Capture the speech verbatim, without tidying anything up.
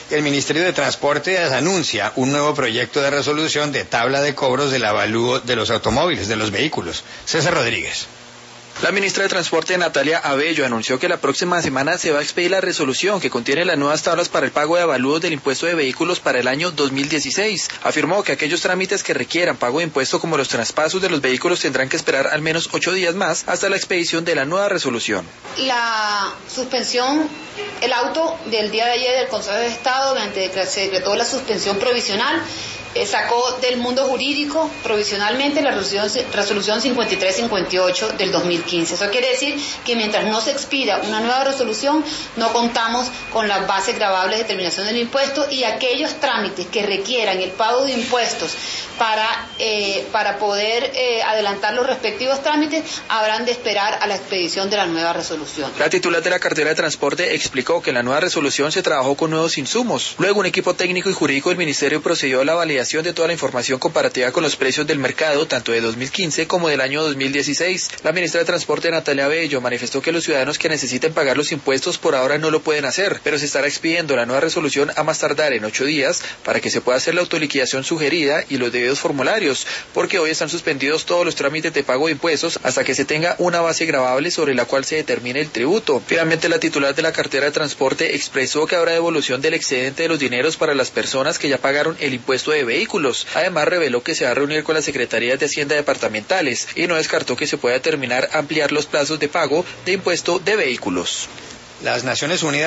El Ministerio de Transporte anuncia un nuevo proyecto de resolución de tabla de cobros del avalúo de los automóviles, de los vehículos. César Rodríguez. La ministra de Transporte, Natalia Abello, anunció que la próxima semana se va a expedir la resolución que contiene las nuevas tablas para el pago de avalúos del impuesto de vehículos para el año dos mil dieciséis. Afirmó que aquellos trámites que requieran pago de impuesto como los traspasos de los vehículos tendrán que esperar al menos ocho días más hasta la expedición de la nueva resolución. La suspensión, el auto del día de ayer del Consejo de Estado, mediante que se decretó la suspensión provisional, Eh, sacó del mundo jurídico provisionalmente la resolución, resolución cincuenta y tres cincuenta y ocho del dos mil quince. Eso quiere decir que mientras no se expida una nueva resolución, no contamos con las bases gravables de determinación del impuesto, y aquellos trámites que requieran el pago de impuestos para, eh, para poder eh, adelantar los respectivos trámites habrán de esperar a la expedición de la nueva resolución. La titular de la cartera de transporte explicó que en la nueva resolución se trabajó con nuevos insumos. Luego un equipo técnico y jurídico del ministerio procedió a la validación de toda la información comparativa con los precios del mercado, tanto de dos mil quince como del año dos mil dieciséis. La ministra de Transporte, Natalia Abello, manifestó que los ciudadanos que necesiten pagar los impuestos por ahora no lo pueden hacer, pero se estará expidiendo la nueva resolución a más tardar en ocho días para que se pueda hacer la autoliquidación sugerida y los debidos formularios, porque hoy están suspendidos todos los trámites de pago de impuestos hasta que se tenga una base gravable sobre la cual se determine el tributo. Finalmente, la titular de la cartera de transporte expresó que habrá devolución del excedente de los dineros para las personas que ya pagaron el impuesto de vehículos. Además, reveló que se va a reunir con las secretarías de Hacienda departamentales y no descartó que se pueda determinar ampliar los plazos de pago de impuesto de vehículos. Las Naciones Unidas